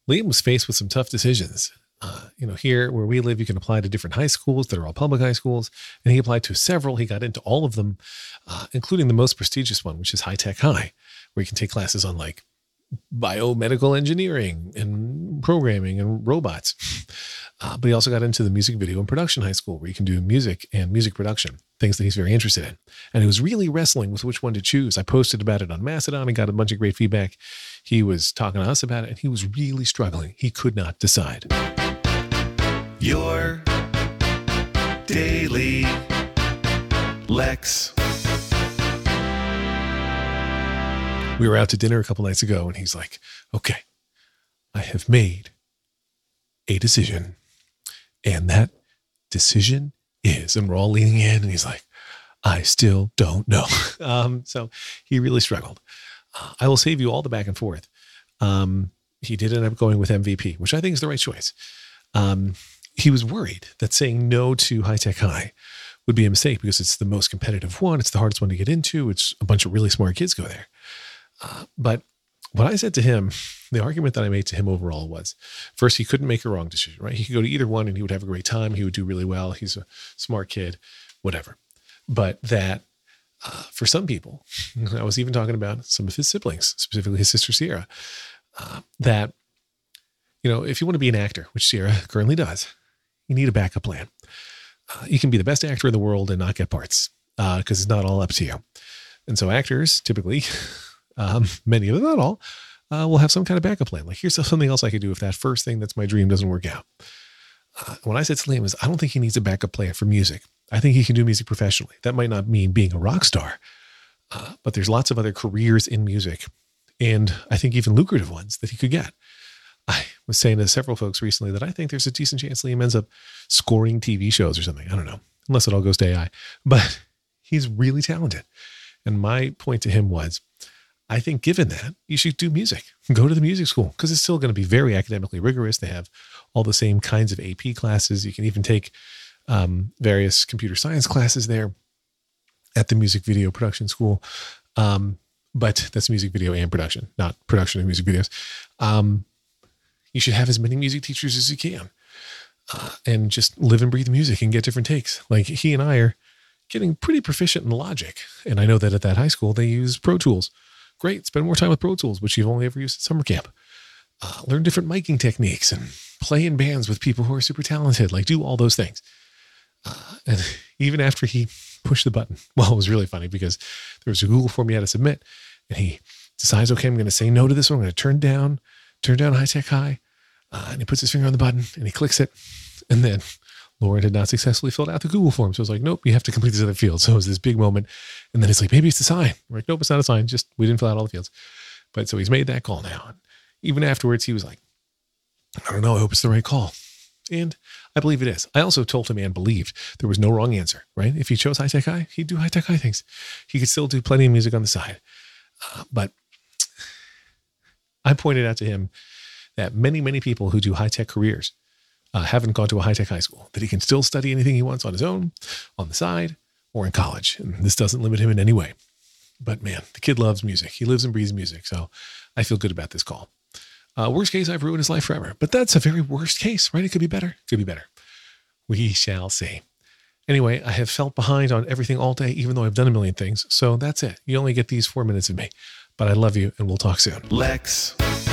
Liam was faced with some tough decisions. Here where we live, you can apply to different high schools that are all public high schools. And he applied to several. He got into all of them, including the most prestigious one, which is High Tech High, where you can take classes on like biomedical engineering and programming and robots. But he also got into the music video and production high school, where you can do music and music production, things that he's very interested in. And he was really wrestling with which one to choose. I posted about it on Mastodon and got a bunch of great feedback. He was talking to us about it, and he was really struggling. He could not decide. Your Daily Lex. We were out to dinner a couple nights ago, and he's like, okay, I have made a decision. And that decision is, and we're all leaning in, and he's like, I still don't know. So he really struggled. I will save you all the back and forth. He did end up going with MVP, which I think is the right choice. He was worried that saying no to High Tech High would be a mistake because it's the most competitive one. It's the hardest one to get into. It's a bunch of really smart kids go there. But what I said to him, the argument that I made to him overall was, first, he couldn't make a wrong decision, right? He could go to either one and he would have a great time. He would do really well. He's a smart kid, whatever. But that for some people, I was even talking about some of his siblings, specifically his sister Sierra, that, if you want to be an actor, which Sierra currently does, you need a backup plan. You can be the best actor in the world and not get parts because it's not all up to you. And so actors typically, many of them, not all, will have some kind of backup plan. Like, here's something else I could do if that first thing that's my dream doesn't work out. When I said to Liam, I don't think he needs a backup plan for music. I think he can do music professionally. That might not mean being a rock star, but there's lots of other careers in music, and I think even lucrative ones that he could get. I was saying to several folks recently that I think there's a decent chance Liam ends up scoring TV shows or something. I don't know, unless it all goes to AI, but he's really talented. And my point to him was, I think given that, you should do music. Go to the music school because it's still going to be very academically rigorous. They have all the same kinds of AP classes. You can even take various computer science classes there at the music video production school. But that's music video and production, not production of music videos. You should have as many music teachers as you can and just live and breathe music and get different takes. Like, he and I are getting pretty proficient in Logic. And I know that at that high school, they use Pro Tools. Great. Spend more time with Pro Tools, which you've only ever used at summer camp. Learn different miking techniques and play in bands with people who are super talented. Like, do all those things. And even after he pushed the button, well, it was really funny because there was a Google form he had to submit, and he decides, okay, I'm going to say no to this one. I'm going to turn down High Tech High. And he puts his finger on the button and he clicks it. And then Lauren had not successfully filled out the Google form. So I was like, nope, you have to complete this other field. So it was this big moment. And then it's like, maybe it's a sign. We're like, nope, it's not a sign. Just, we didn't fill out all the fields. But so he's made that call now. And even afterwards, he was like, I don't know, I hope it's the right call. And I believe it is. I also told him and believed there was no wrong answer, right? If he chose High Tech High, he'd do High Tech High things. He could still do plenty of music on the side. But I pointed out to him that many, many people who do high-tech careers haven't gone to a high-tech high school, that he can still study anything he wants on his own, on the side, or in college. And this doesn't limit him in any way. But man, the kid loves music. He lives and breathes music. So I feel good about this call. Worst case, I've ruined his life forever. But that's a very worst case, right? It could be better. Could be better. We shall see. Anyway, I have felt behind on everything all day, even though I've done a million things. So that's it. You only get these 4 minutes of me. But I love you, and we'll talk soon. Lex.